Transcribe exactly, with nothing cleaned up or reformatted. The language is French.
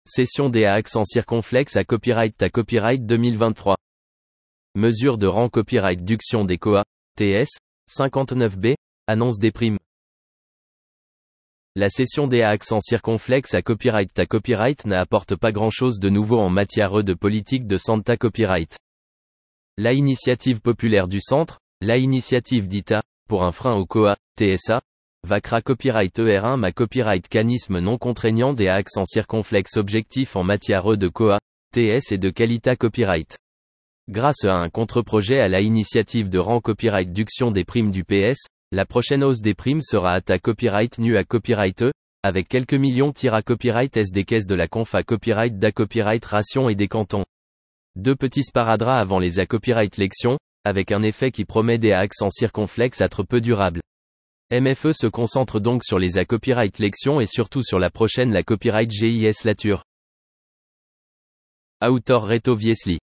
Cession des A A X en circonflexe à Copyright à Copyright deux mille vingt-trois. Mesure de rang Copyright Duction des C O A, T S, cinquante-neuf B, annonce des primes. La cession des A A X en circonflexe à Copyright à Copyright n'apporte pas grand-chose de nouveau en matière de politique de Santa Copyright. La initiative populaire du centre, la initiative d'I T A, pour un frein au C O A, T S A, Vacra Copyright E R un ma Copyright canisme non contraignant des A A X en circonflexe objectif en matière de C O A, T S et de qualité Copyright. Grâce à un contre-projet à la initiative de rang Copyright Duction des primes du P S, la prochaine hausse des primes sera à ta Copyright nu à Copyright E, avec quelques millions tir à Copyright S des caisses de la conf à Copyright d'A Copyright Ration et des cantons. Deux petits sparadraps avant les A Copyright Lections, avec un effet qui promet des A A X en circonflexe être peu durable. M F E se concentre donc sur les A Copyright Lections et surtout sur la prochaine la Copyright G I S Lature. Autor Reto Viesli.